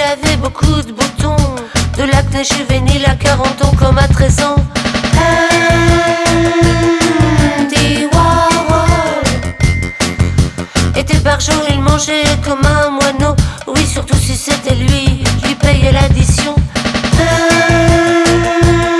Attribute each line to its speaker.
Speaker 1: avait beaucoup de boutons, de l'acné juvénile à 40 ans comme à 13 ans. Andy Warhol était barjot, il mangeait comme un moineau. Oui, surtout si c'était lui qui payait l'addition.